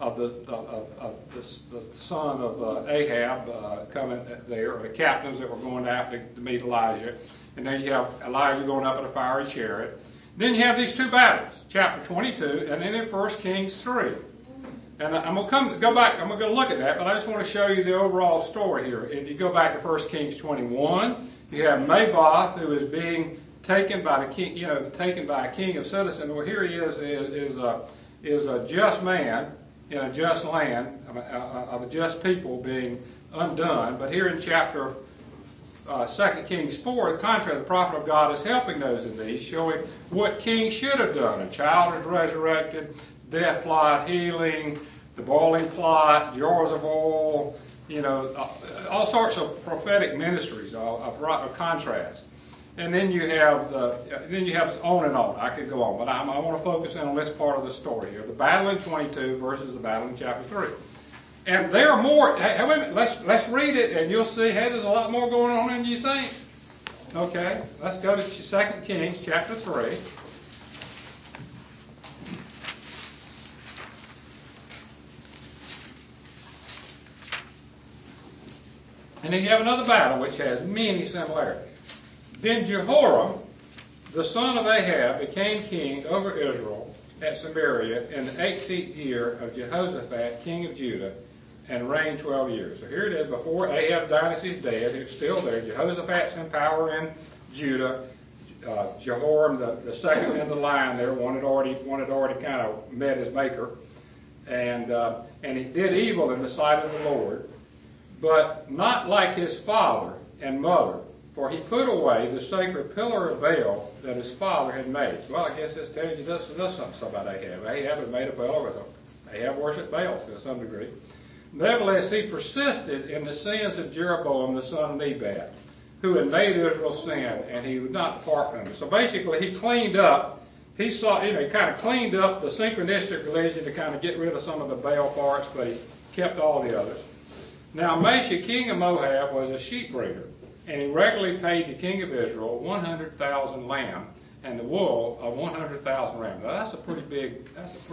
son of Ahab coming there, or the captains that were going out to meet Elijah. And then you have Elijah going up in a fiery chariot. Then you have these two battles, chapter 22, and then in 1 Kings 3. And I'm going to go back. I'm going to look at that, but I just want to show you the overall story here. If you go back to 1 Kings 21, you have Naboth, who is being taken by the king, taken by a king of citizens. Well, here he is a just man in a just land of a just people being undone. But here in chapter 2 Kings 4, the contrary, the prophet of God is helping those in need, showing what kings should have done. A child is resurrected, death plot, healing, the boiling plot, jars of oil, all sorts of prophetic ministries of contrast. And then you have on and on. I could go on, but I want to focus in on this part of the story here: the battle in 22 versus the battle in chapter 3. And there are more. Hey, wait a minute. Let's read it, and you'll see. Hey, there's a lot more going on than you think. Okay, let's go to 2 Kings chapter 3. And then you have another battle which has many similarities. Then Jehoram, the son of Ahab, became king over Israel at Samaria in the 18th year of Jehoshaphat, king of Judah, and reigned 12 years. So here it is, before Ahab's dynasty is dead, it's still there. Jehoshaphat's in power in Judah. Jehoram, the second in the line there, one had already kind of met his maker, and he did evil in the sight of the Lord, but not like his father and mother, for he put away the sacred pillar of Baal that his father had made. Well, I guess this tells you does something about Ahab. Ahab had made a Baal with him. Ahab worshipped Baal to some degree. Nevertheless, he persisted in the sins of Jeroboam the son of Nebat, who had made Israel sin, and he would not depart from it. So basically, he cleaned up. He kind of cleaned up the synchronistic religion to kind of get rid of some of the Baal parts, but he kept all the others. Now, Mesha, king of Moab, was a sheep breeder, and he regularly paid the king of Israel 100,000 lamb and the wool of 100,000 rams. Now, that's a pretty big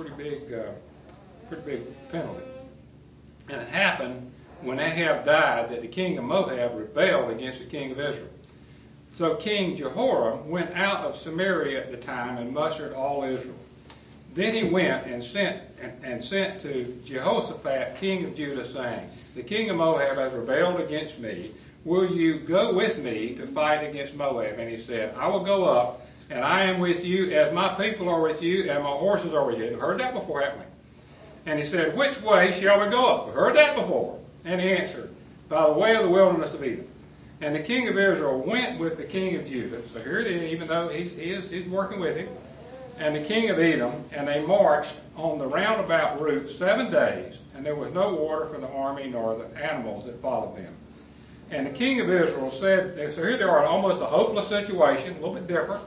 penalty. And it happened when Ahab died that the king of Moab rebelled against the king of Israel. So King Jehoram went out of Samaria at the time and mustered all Israel. Then he went and sent to Jehoshaphat, king of Judah, saying, "The king of Moab has rebelled against me. Will you go with me to fight against Moab?" And he said, "I will go up, and I am with you as my people are with you, and my horses are with you." We've heard that before, haven't we? And he said, "Which way shall we go up?" We've heard that before. And he answered, "By the way of the wilderness of Edom." And the king of Israel went with the king of Judah. So here it is, even though he's working with him. And the king of Edom, and they marched on the roundabout route 7 days, and there was no water for the army nor the animals that followed them. And the king of Israel said, so here they are in almost a hopeless situation, a little bit different.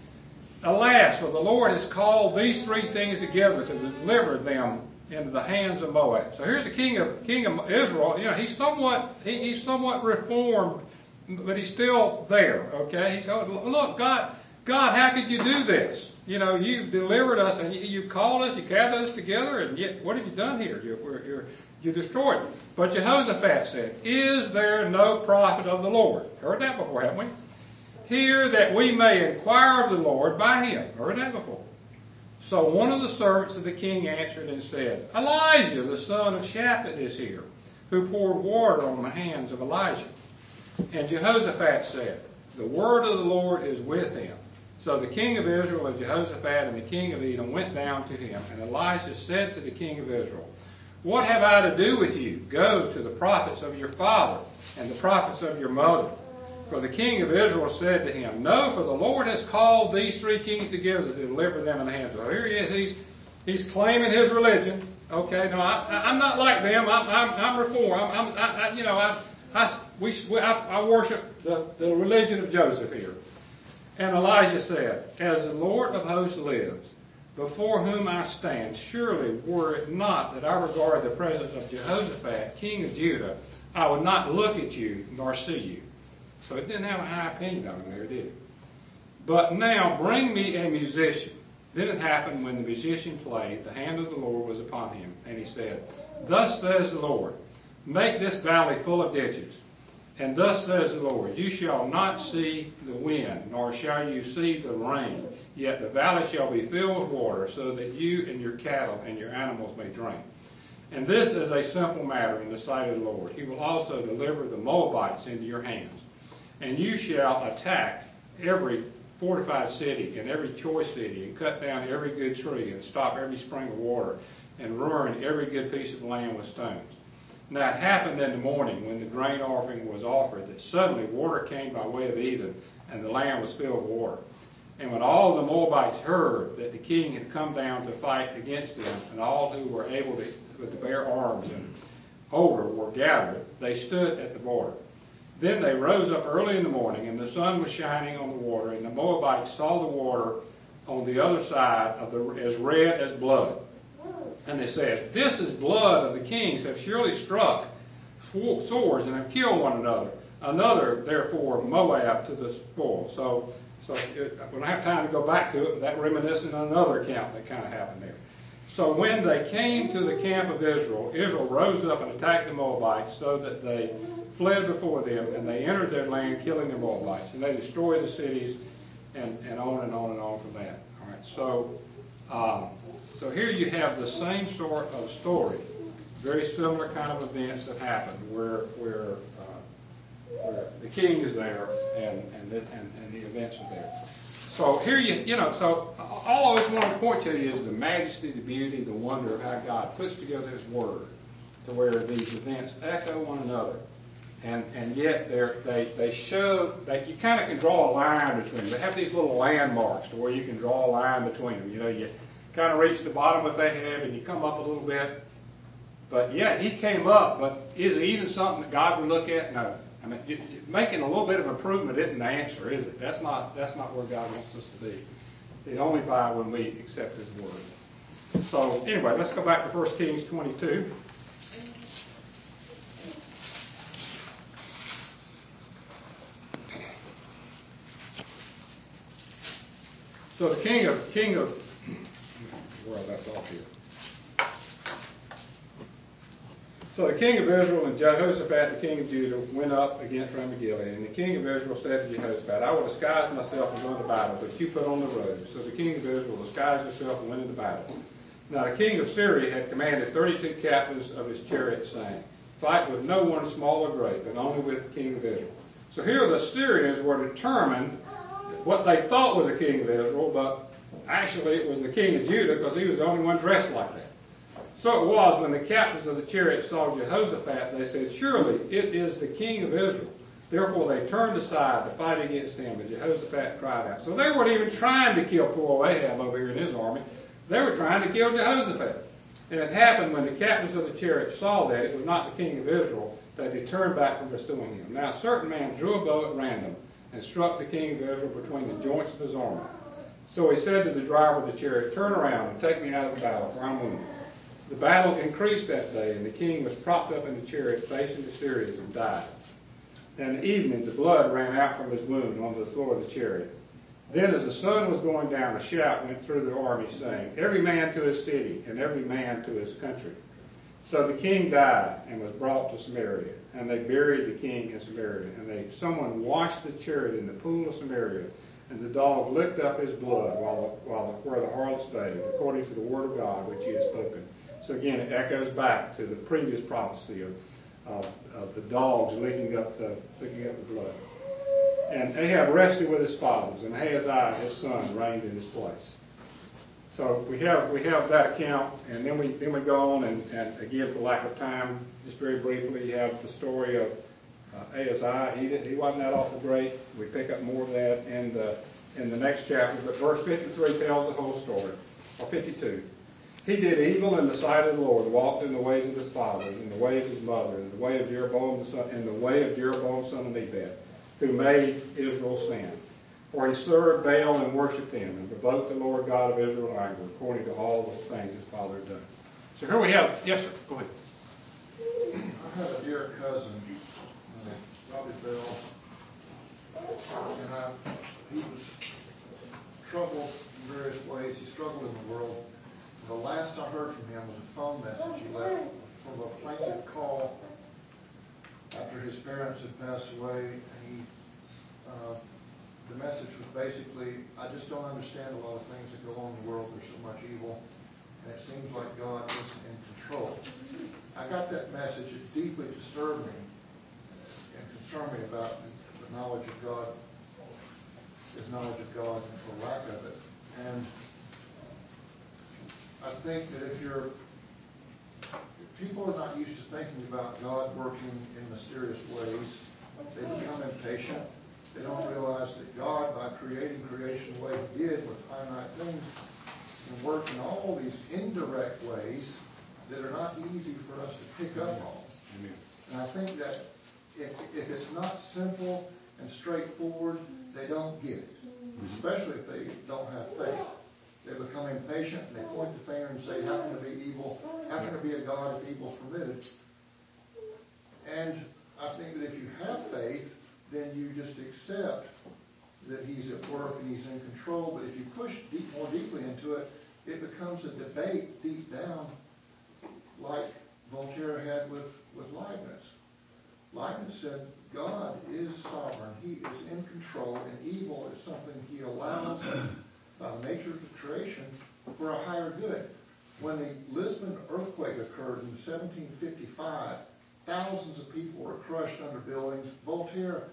"Alas, for the Lord has called these three things together to deliver them into the hands of Moab." So here's the king of Israel. He's somewhat reformed, but he's still there. Okay, he's, "Look, God, how could you do this? You've delivered us, and you called us, you gathered us together, and yet what have you done here? You destroyed it." But Jehoshaphat said, "Is there no prophet of the Lord?" Heard that before, haven't we? "Here that we may inquire of the Lord by him." Heard that before. So one of the servants of the king answered and said, "Elijah, the son of Shaphat, is here, who poured water on the hands of Elijah." And Jehoshaphat said, "The word of the Lord is with him." So the king of Israel and Jehoshaphat and the king of Edom went down to him. And Elisha said to the king of Israel, "What have I to do with you? Go to the prophets of your father and the prophets of your mother." For the king of Israel said to him, "No, for the Lord has called these three kings together to deliver them in the hands of." So here he is. He's claiming his religion. Okay, no, I'm not like them. I'm reformed. I worship the religion of Joseph here. And Elijah said, "As the Lord of hosts lives, before whom I stand, surely were it not that I regard the presence of Jehoshaphat, king of Judah, I would not look at you nor see you." So it didn't have a high opinion of him there, did it? "But now bring me a musician." Then it happened when the musician played, the hand of the Lord was upon him. And he said, "Thus says the Lord, make this valley full of ditches. And thus says the Lord, you shall not see the wind, nor shall you see the rain. Yet the valley shall be filled with water, so that you and your cattle and your animals may drink. And this is a simple matter in the sight of the Lord. He will also deliver the Moabites into your hands. And you shall attack every fortified city and every choice city, and cut down every good tree, and stop every spring of water, and ruin every good piece of land with stones." Now it happened in the morning, when the grain offering was offered, that suddenly water came by way of Edom, and the land was filled with water. And when all the Moabites heard that the king had come down to fight against them, and all who were able to bear arms and older were gathered, they stood at the border. Then they rose up early in the morning, and the sun was shining on the water, and the Moabites saw the water on the other side as red as blood. And they said, "This is blood of the kings have surely struck swords and have killed one another. Another, therefore, Moab to the spoil." So we don't have time to go back to it, but that reminiscent on another account that kind of happened there. So when they came to the camp of Israel, Israel rose up and attacked the Moabites, so that they fled before them, and they entered their land, killing the Moabites. And they destroyed the cities, and on and on and on from that. All right, so here you have the same sort of story, very similar kind of events that happened, where the king is there and the events are there. So here so all I always want to point to is the majesty, the beauty, the wonder of how God puts together His Word to where these events echo one another. And yet they show that you kind of can draw a line between them. They have these little landmarks to where you can draw a line between them. You kind of reach the bottom of what they have and you come up a little bit. But yeah, He came up, but is it even something that God would look at? No. I mean, making a little bit of improvement isn't the answer, is it? That's not where God wants us to be. It's only by when we accept His Word. So anyway, let's go back to 1 Kings 22. So the king of well, that's off here. So the king of Israel and Jehoshaphat, the king of Judah, went up against Ramoth-Gilead. And the king of Israel said to Jehoshaphat, I will disguise myself and go into battle, but you put on the robes. So the king of Israel disguised himself and went into battle. Now the king of Syria had commanded 32 captains of his chariots, saying, fight with no one small or great, but only with the king of Israel. So here the Syrians were determined what they thought was the king of Israel, but actually it was the king of Judah because he was the only one dressed like that. So it was when the captains of the chariots saw Jehoshaphat, they said, surely it is the king of Israel. Therefore they turned aside to fight against him, and Jehoshaphat cried out. So they weren't even trying to kill poor Ahab over here in his army. They were trying to kill Jehoshaphat. And it happened when the captains of the chariots saw that it was not the king of Israel, that they turned back from pursuing him. Now a certain man drew a bow at random and struck the king of Israel between the joints of his armor. So he said to the driver of the chariot, turn around and take me out of the battle, for I'm wounded. The battle increased that day, and the king was propped up in the chariot facing the Syrians and died. And in the evening the blood ran out from his wound onto the floor of the chariot. Then as the sun was going down, a shout went through the army, saying, every man to his city, and every man to his country. So the king died and was brought to Samaria, and they buried the king in Samaria. And someone washed the chariot in the pool of Samaria, and the dog licked up his blood where the harlots bathed, according to the word of God which He had spoken. So again, it echoes back to the previous prophecy of the dogs licking up the blood. And Ahab rested with his fathers, and Ahaziah his son reigned in his place. So we have that account, and then we go on and again, for lack of time, just very briefly, you have the story of Ahaziah. He wasn't that awful great. We pick up more of that in the next chapter, but verse 53 tells the whole story, or 52. He did evil in the sight of the Lord, walked in the ways of his fathers, in the way of his mother, in the way of Jeroboam son of Nebat, who made Israel sin. For he served Baal and worshipped him, and provoked the Lord God of Israel to anger, according to all the things his father had done. So here we have, yes sir, go ahead. I have a dear cousin, Robbie Bell, and he was troubled in various ways. He struggled in the world. The last I heard from him was a phone message he left from a plaintive call after his parents had passed away. And the message was basically, I just don't understand a lot of things that go on in the world. There's so much evil, and it seems like God isn't in control. I got that message. It deeply disturbed me and concerned me about the knowledge of God, his knowledge of God, and the lack of it. And I think that if people are not used to thinking about God working in mysterious ways, they become impatient. They don't realize that God, by creating creation the way He did with finite things, can work in all these indirect ways that are not easy for us to pick up on. Amen. And I think that if it's not simple and straightforward, they don't get it, especially if they don't have faith. They become impatient and they point the finger and say, how can there be evil? How can there be a God if evil is permitted? And I think that if you have faith, then you just accept that He's at work and He's in control. But if you push more deeply into it, it becomes a debate deep down, like Voltaire had with Leibniz. Leibniz said, God is sovereign. He is in control, and evil is something He allows by the nature of the creation for a higher good. When the Lisbon earthquake occurred in 1755, thousands of people were crushed under buildings. Voltaire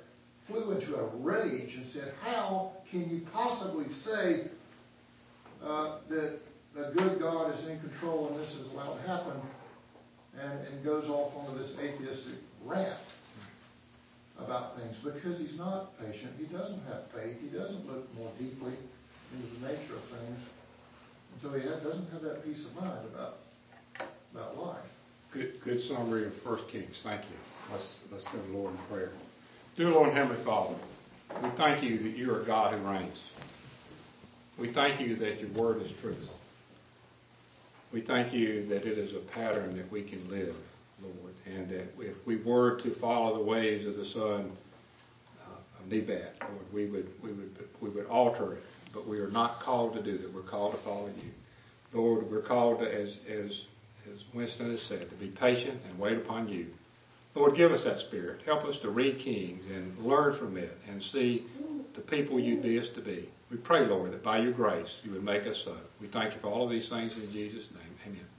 flew into a rage and said, how can you possibly say that the good God is in control and this is allowed to happen, and goes off onto this atheistic rant about things? Because he's not patient, he doesn't have faith, he doesn't look more deeply into the nature of things, and so he doesn't have that peace of mind about life. Good summary of 1 Kings. Thank you. Let's go to the Lord in prayer. Dear Lord and Heavenly Father, we thank you that you are God who reigns. We thank you that your word is truth. We thank you that it is a pattern that we can live, Lord, and that if we were to follow the ways of the son of Nebat, Lord, we would alter it, but we are not called to do that. We're called to follow you. Lord, we're called to, as Winston has said, to be patient and wait upon you. Lord, give us that spirit. Help us to read Kings and learn from it and see the people you be us to be. We pray, Lord, that by your grace you would make us so. We thank you for all of these things in Jesus' name. Amen.